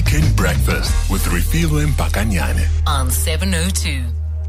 Weekend Breakfast with Refilwe Mpakanyane on 702.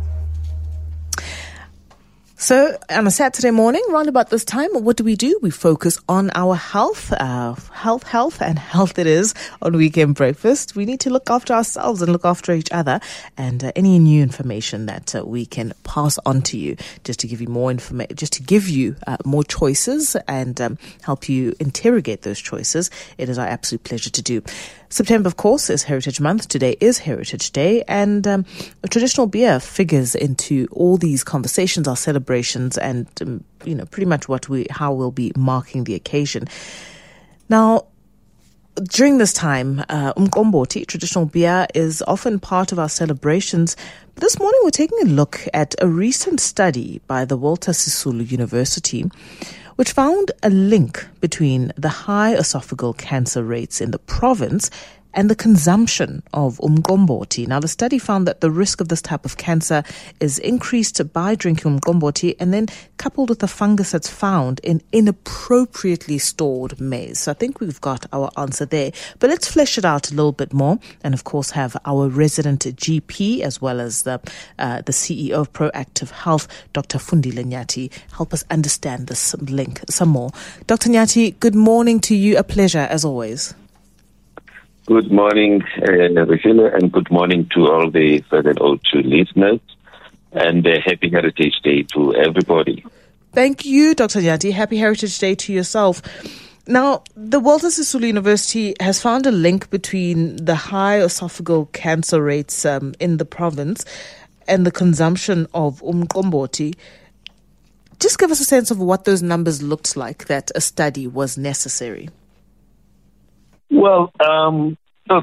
So on a Saturday morning, around about this time, what do? We focus on our health, and health it is on Weekend Breakfast. We need to look after ourselves and look after each other, and any new information that we can pass on to you, just to give you more information, just to give you more choices and help you interrogate those choices. It is our absolute pleasure to do. September, of course, is Heritage Month. Today is Heritage Day, and traditional beer figures into all these conversations, our celebrations, and pretty much how we'll be marking the occasion. Now, during this time, umqombothi, traditional beer, is often part of our celebrations. But this morning, we're taking a look at a recent study by the Walter Sisulu University, which found a link between the high esophageal cancer rates in the province and the consumption of umqombothi. Now, the study found that the risk of this type of cancer is increased by drinking umqombothi, and then coupled with the fungus that's found in inappropriately stored maize. So I think we've got our answer there. But let's flesh it out a little bit more, and of course have our resident GP as well as the CEO of Proactive Health, Dr. Fundile Nyati, help us understand this link some more. Dr. Nyati, good morning to you. A pleasure as always. Good morning, Refilwe, and good morning to all the 702 listeners, and happy Heritage Day to everybody. Thank you, Dr. Nyati. Happy Heritage Day to yourself. Now, the Walter Sisulu University has found a link between the high esophageal cancer rates in the province and the consumption of umqombothi. Just give us a sense of what those numbers looked like, that a study was necessary. Well, look,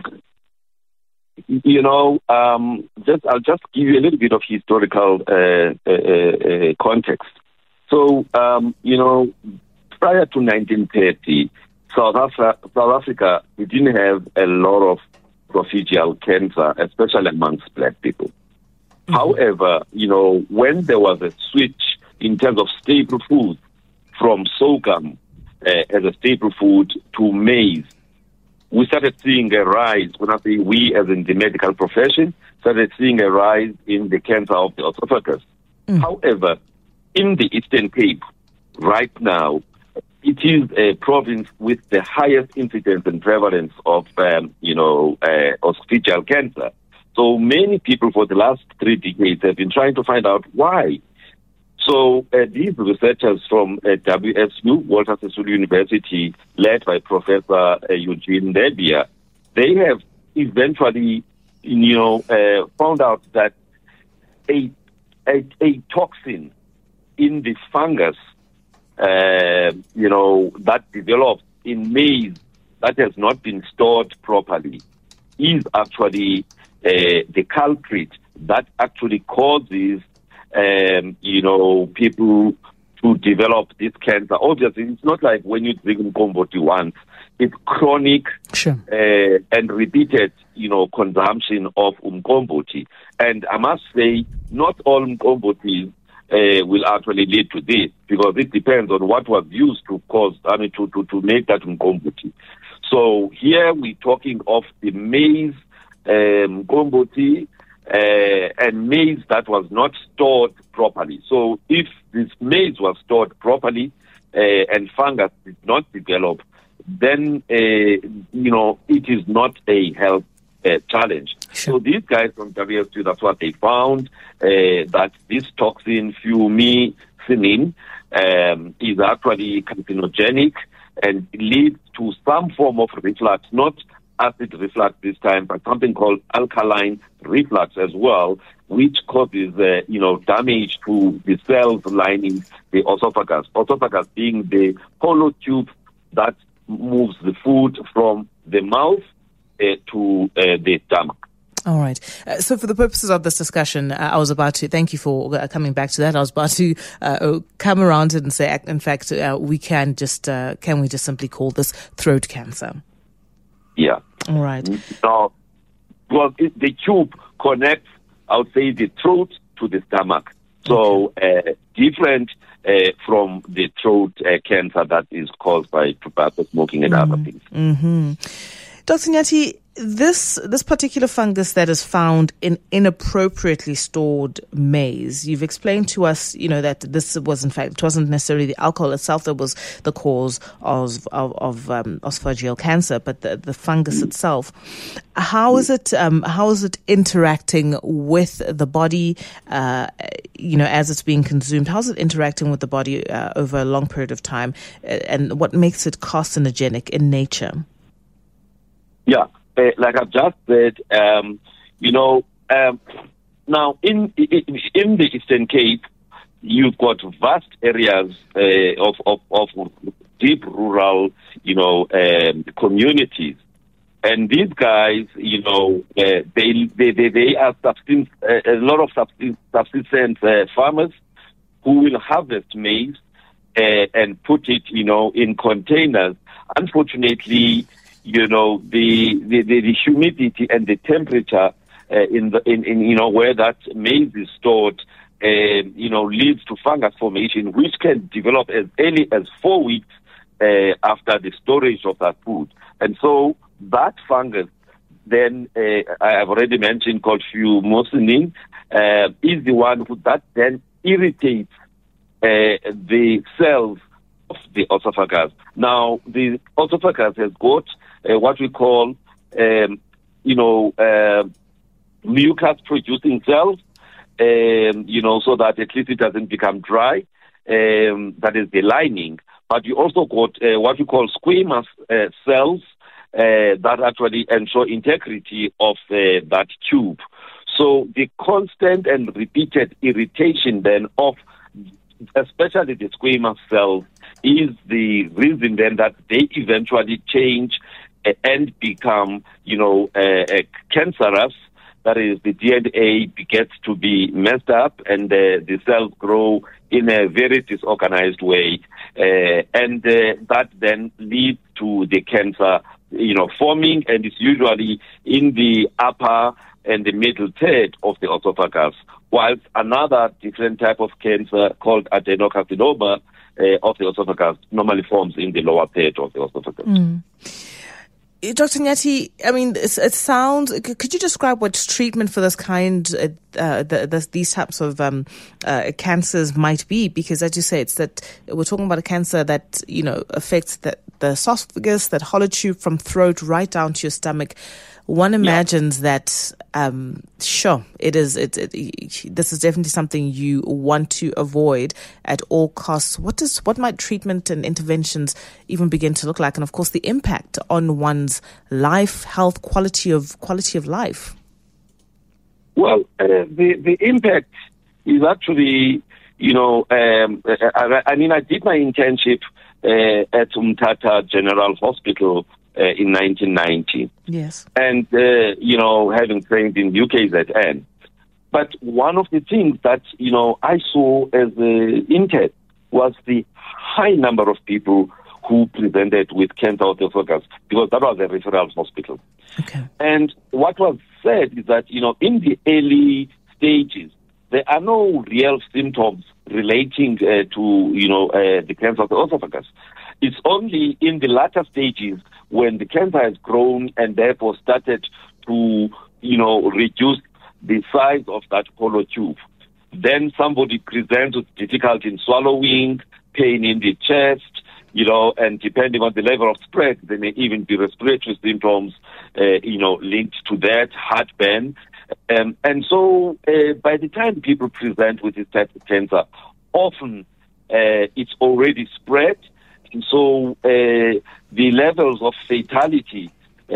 I'll just give you a little bit of historical context. So, prior to 1930, South Africa, we didn't have a lot of esophageal cancer, especially amongst black people. Mm-hmm. However, when there was a switch in terms of staple food from sorghum as a staple food to maize, we started seeing a rise. When I say we, as in the medical profession, started seeing a rise in the cancer of the esophagus. Mm. However, in the Eastern Cape, right now, it is a province with the highest incidence and prevalence of, esophageal cancer. So many people for the last 3 decades have been trying to find out why. So these researchers from WSU, Walter Sisulu University, led by Professor Eugene Debia, they have eventually, found out that a toxin in the fungus, that develops in maize that has not been stored properly, is actually the culprit that actually causes people to develop this cancer. Obviously, it's not like when you drink umqombothi once. It's chronic, sure, and repeated, consumption of umqombothi. And I must say, not all umqombothis will actually lead to this, because it depends on what was used to make that umqombothi. So here we're talking of the maize umqombothi, and maize that was not stored properly. So if this maize was stored properly and fungus did not develop, then it is not a health challenge. Sure. So these guys from WSU, that's what they found, that this toxin fumicillin is actually carcinogenic and leads to some form of reflux, not acid reflux this time, but something called alkaline reflux as well, which causes, damage to the cells lining the esophagus. Esophagus being the hollow tube that moves the food from the mouth to the stomach. All right. So for the purposes of this discussion, I was about to, thank you for coming back to that. I was about to come around and say, in fact, can we just simply call this throat cancer? Yeah. All right. Now, well, the tube connects, I would say, the throat to the stomach. So different from the throat cancer that is caused by tobacco smoking and other things. Mm-hmm. Dr. Nyati, This particular fungus that is found in inappropriately stored maize, you've explained to us, that this was, in fact, it wasn't necessarily the alcohol itself that was the cause of esophageal cancer, but the fungus itself. How is it interacting with the body, as it's being consumed? How is it interacting with the body over a long period of time, and what makes it carcinogenic in nature? Yeah. Like I've just said, now in the Eastern Cape, you've got vast areas of deep rural, communities, and these guys, they are a lot of subsistence farmers who will harvest maize and put it, in containers. Unfortunately, the humidity and the temperature in where that maize is stored, leads to fungus formation, which can develop as early as 4 weeks after the storage of that food. And so that fungus, then I have already mentioned, called fumosinin, is the one that then irritates the cells of the esophagus. Now, the esophagus has got what we call, mucus-producing cells, so that at least it doesn't become dry. That is the lining. But you also got what we call squamous cells that actually ensure integrity of that tube. So the constant and repeated irritation then of especially the squamous cells is the reason then that they eventually change and become, cancerous. That is, the DNA gets to be messed up and the cells grow in a very disorganized way. And that then leads to the cancer, forming, and it's usually in the upper and the middle third of the esophagus, whilst another different type of cancer called adenocarcinoma of the esophagus normally forms in the lower third of the esophagus. Dr. Nyathi, it sounds. Could you describe what treatment for this kind, these types of cancers might be? Because, as you say, it's that we're talking about a cancer that affects the esophagus, that hollow tube from throat right down to your stomach. One imagines that, it is. This is definitely something you want to avoid at all costs. What might treatment and interventions even begin to look like, and of course the impact on one's life, health, quality of life? Well, the impact is actually, I did my internship at Umtata General Hospital in 1990. Yes. And, having trained in UKZN. But one of the things that, I saw as an intern was the high number of people who presented with cancer of the esophagus, because that was a referral hospital. Okay. And what was said is that, in the early stages, there are no real symptoms relating to, the cancer of the esophagus. It's only in the latter stages when the cancer has grown and therefore started to, reduce the size of that hollow tube. Then somebody presents with difficulty in swallowing, pain in the chest, and depending on the level of spread, there may even be respiratory symptoms, linked to that, heartburn. And so by the time people present with this type of cancer, often it's already spread. And so the levels of fatality,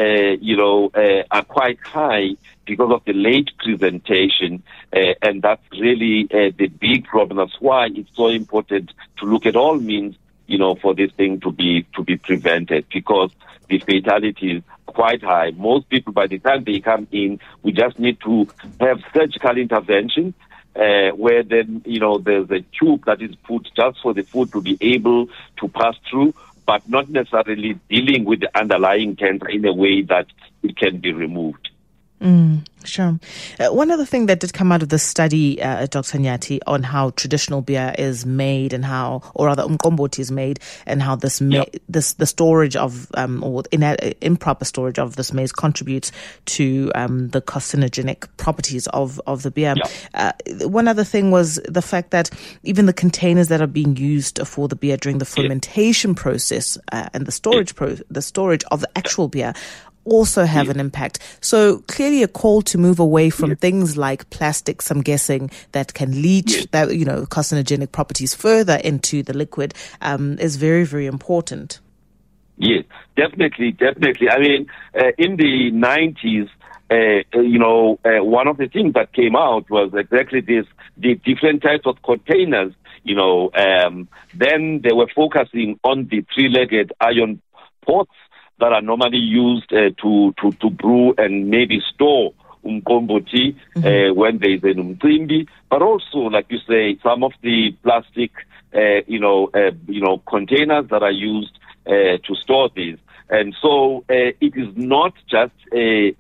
are quite high because of the late presentation. And that's really the big problem. That's why it's so important to look at all means, for this thing to be prevented, because the fatality is quite high. Most people, by the time they come in, we just need to have surgical intervention, where then, there's a tube that is put just for the food to be able to pass through, but not necessarily dealing with the underlying cancer in a way that it can be removed. Sure. One other thing that did come out of the study, Dr. Nyati, on how traditional beer is made and how, or rather umqombothi is made, and how this the storage of or improper storage of this maize contributes to the carcinogenic properties of the beer. One other thing was the fact that even the containers that are being used for the beer during the fermentation process and the storage of the actual beer also have an impact. So clearly a call to move away from things like plastics, I'm guessing, that can leach that, carcinogenic properties further into the liquid is very, very important. Yes, definitely. I mean, in the 90s, one of the things that came out was exactly this, the different types of containers, then they were focusing on the three-legged iron pots that are normally used to brew and maybe store umqombothi when there is an umcimbi, but also, like you say, some of the plastic, containers that are used to store these. And so it is not just the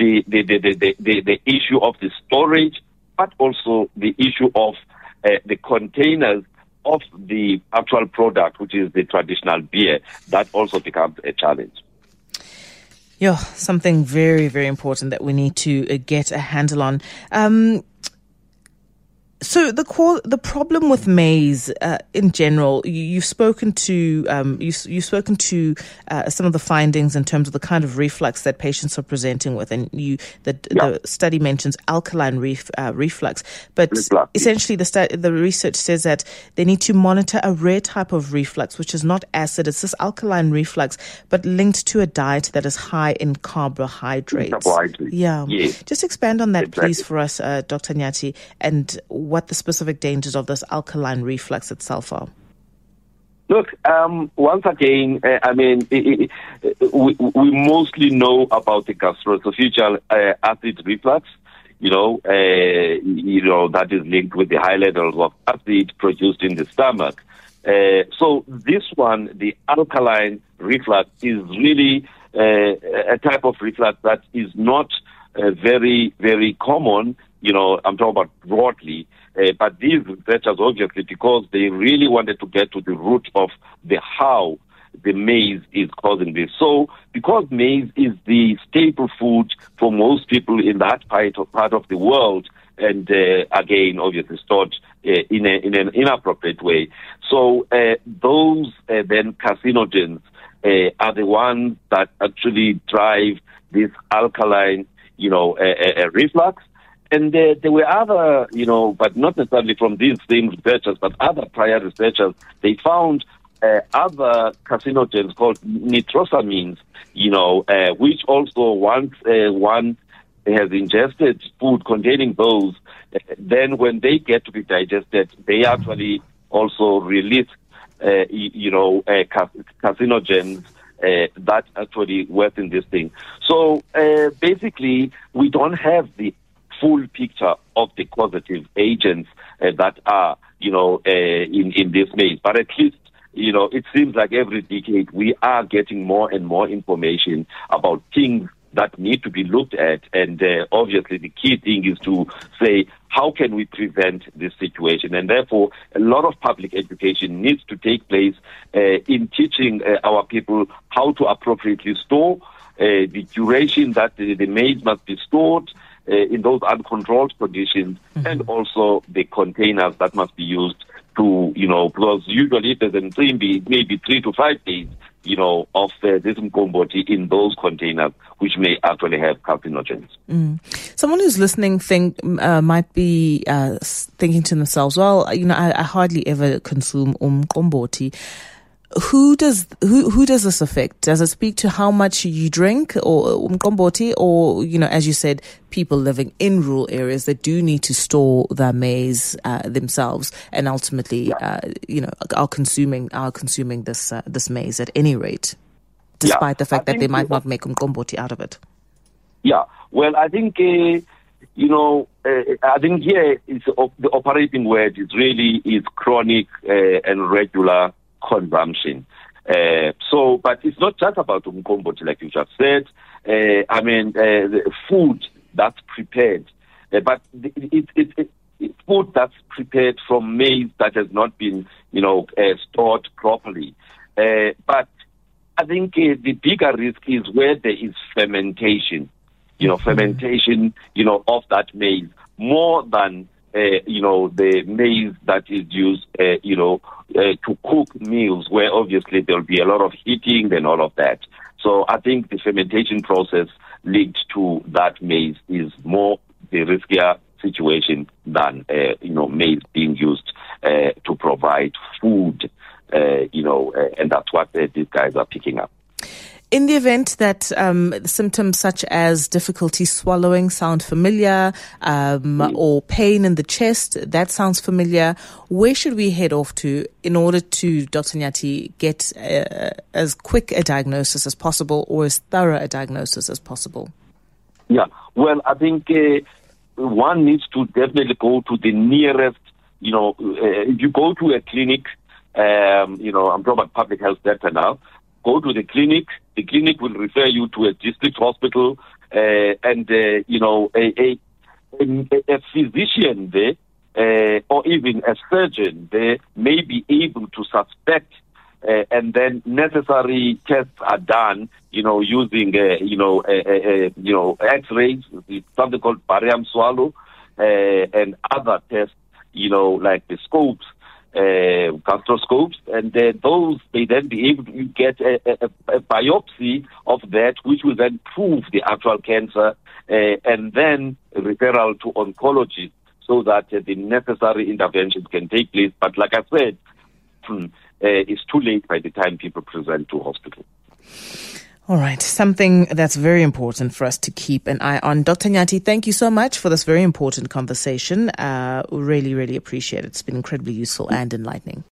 issue of the storage, but also the issue of the containers of the actual product, which is the traditional beer. That also becomes a challenge. Yeah, something very, very important that we need to get a handle on. So the problem with maize in general, you've spoken to you've spoken to some of the findings in terms of the kind of reflux that patients are presenting with, and the study mentions alkaline reflux, but essentially the research says that they need to monitor a rare type of reflux, which is not acid. It's this alkaline reflux, but linked to a diet that is high in carbohydrates. Yeah, just expand on that, please, for us, Dr. Nyati, and what the specific dangers of this alkaline reflux itself are. Look, once again, we mostly know about the gastroesophageal acid reflux, that is linked with the high levels of acid produced in the stomach. So this one, the alkaline reflux, is really a type of reflux that is not very, very common. I'm talking about broadly. But these researchers, obviously, because they really wanted to get to the root of how the maize is causing this. So, because maize is the staple food for most people in that part of the world, and again, obviously, stored in an inappropriate way. So, those then carcinogens are the ones that actually drive this alkaline, reflux. And there were other, but not necessarily from these same researchers, but other prior researchers, they found other carcinogens called nitrosamines, which also once one has ingested food containing those, then when they get to be digested, they actually also release, carcinogens that actually worsen this thing. So basically, we don't have the full picture of the causative agents that are, in this maize. But at least, it seems like every decade we are getting more and more information about things that need to be looked at. And obviously the key thing is to say, how can we prevent this situation? And therefore, a lot of public education needs to take place in teaching our people how to appropriately store, the duration that the maize must be stored, in those uncontrolled conditions, and also the containers that must be used to, because usually if there's an mcimbi, it may be 3 to 5 days, of this umqombothi in those containers, which may actually have carcinogens. Someone who's listening might be thinking to themselves, well, I hardly ever consume umqombothi. Who does this affect? Does it speak to how much you drink or umqombothi, or as you said, people living in rural areas that do need to store their maize themselves and ultimately are consuming this maize at any rate, despite the fact that they might not make umqombothi out of it? Yeah, well, I think I think here is the operating word is chronic and regular consumption. But it's not just about umqombothi, like you just said. The food that's prepared. But it's food that's prepared from maize that has not been, stored properly. But I think the bigger risk is where there is fermentation, fermentation, of that maize more than, the maize that is used, to cook meals where obviously there'll be a lot of heating and all of that. So I think the fermentation process linked to that maize is more the riskier situation than, maize being used to provide food, and that's what these guys are picking up. In the event that symptoms such as difficulty swallowing sound familiar, or pain in the chest, that sounds familiar, where should we head off to in order to, Dr. Nyathi, get as quick a diagnosis as possible or as thorough a diagnosis as possible? Yeah, well, I think one needs to definitely go to the nearest, if you go to a clinic, I'm talking about public health sector now, go to the clinic will refer you to a district hospital, and a physician there, or even a surgeon there may be able to suspect, and then necessary tests are done, using, X-rays, something called barium swallow, and other tests, like the scopes, gastroscopes, and they then be able to get a biopsy of that, which will then prove the actual cancer, and then referral to oncologists so that the necessary interventions can take place. But like I said, it's too late by the time people present to hospital. All right, something that's very important for us to keep an eye on. Dr. Nyathi, thank you so much for this very important conversation. Really, really appreciate it. It's been incredibly useful and enlightening.